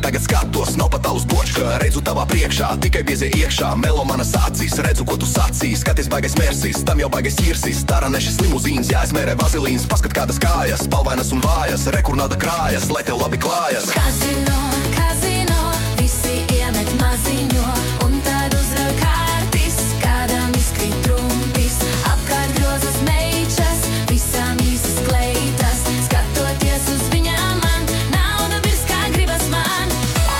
tagad skatos, nav pat tavs bočka. Redzu tavā priekšā, tikai biezie iekšā. Melo manas acīs, redzu, ko tu sacīs. Skaties baigais mērsīs, tam jau baigais ķirsīs. Tara nešas limuzīns, jāizmērē vazelīns. Paskat kādas kājas, palvainas un vājas. Rekur nauda krājas, lai tev labi klājas. Kazino, kazino, visi iemet maziņo. Un tad uzrauj kārtis, kādam izkrīt trumpis. Apkārt grozas meičas, visām īsas kleitas. Skatoties uz viņām man, nauda virs kā gribas man.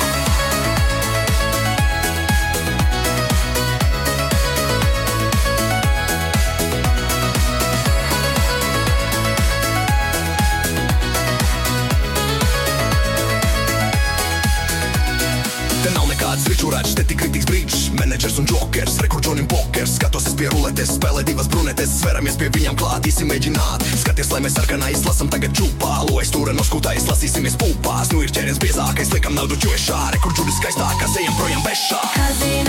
Te nav nekāds ričurāčs, te tik kritīgs brīdžs. Menedžers un džokers, rekur Džonim pokers. Skatos es pie ruletes, spēlē divas brunetes. Sveramies pie viņam klāt, īsi mēģināt. Skaties, lai mēs sarkanā izlasam tagad čupā. Lojas stūra no skutā, izlasīsimies pupās. Nu ir ķēries biezākais, liekam naudu ķošā. Rekur Džulis skaistākās, ejam projām bešā. Kazino.